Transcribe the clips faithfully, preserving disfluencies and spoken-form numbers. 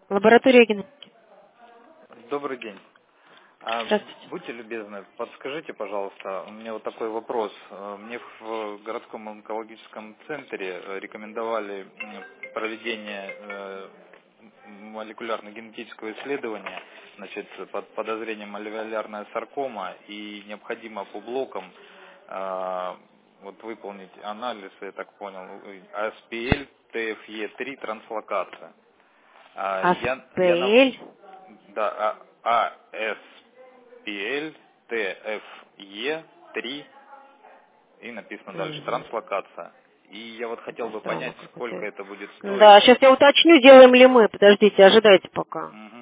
Лаборатория генетики. Добрый день. А, Здравствуйте. будьте любезны, подскажите, пожалуйста, у меня вот такой вопрос. Э, Мне в городском онкологическом центре э, рекомендовали м, проведение э, м- молекулярно-генетического исследования, значит, под подозрением альвеолярная саркома, и необходимо по блокам э, вот выполнить анализ, я так понял, А С П Л, Т Ф Е три транслокация. А, Я, я на, АСПЛ. да, А С П Л Т Ф Е три и написано дальше Угу. транслокация. И я вот хотел бы понять, Странно сколько какой-то. это будет стоить. Да, сейчас я уточню, делаем ли мы. Подождите, ожидайте пока. Мгм.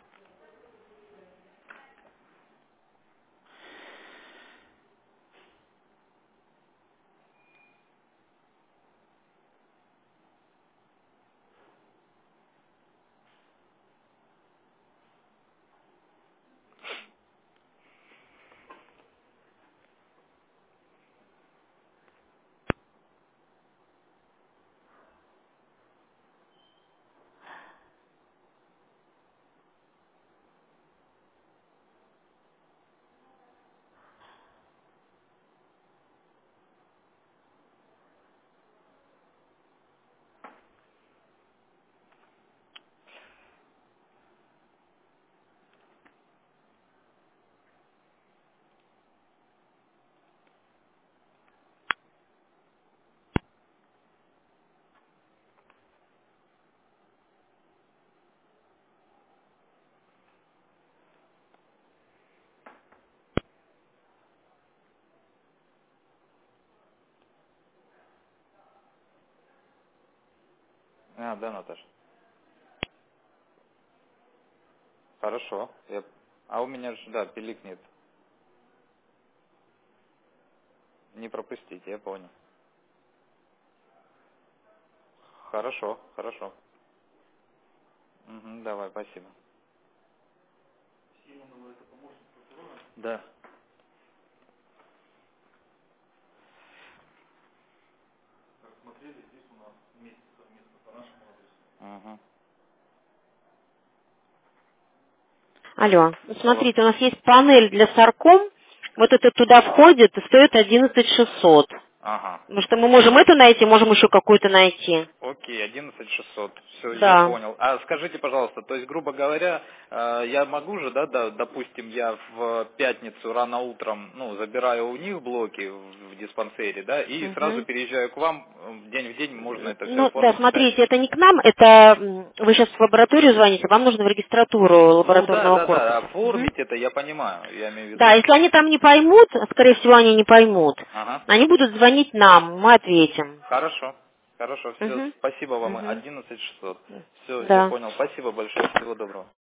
А, да, Наташа. Хорошо. Я- А у меня же, да, пилик нет. Не пропустите, я понял. Хорошо, хорошо. Мгм, давай, спасибо. Да. Угу. Алло. Алло. Смотрите, у нас есть панель для сарком. Вот это туда входит и стоит одиннадцать шестьсот. Ага. Потому что мы можем это найти, можем еще какую-то найти. Окей, одиннадцать шестьсот. Все, я Да. понял. А скажите, пожалуйста, то есть, грубо говоря, э, я могу же, да, да, допустим, я в пятницу рано утром, ну, забираю у них блоки в, в диспансере, да, и сразу Мгм. переезжаю к вам, э, день в день можно это все Ну, да, оформить в смотрите, пятницу. это не к нам, это м, вы сейчас в лабораторию звоните, вам нужно в регистратуру Ну, да, лабораторного да, да, корпуса. Мгм. оформить это я понимаю, я имею в Да, виду. если они там не поймут, а скорее всего они не поймут, Ага. они будут звонить нам, мы ответим. Хорошо, хорошо, все, Мгм. спасибо вам, Мгм. одиннадцать шестьсот. Все, я Да. понял, спасибо большое, всего доброго.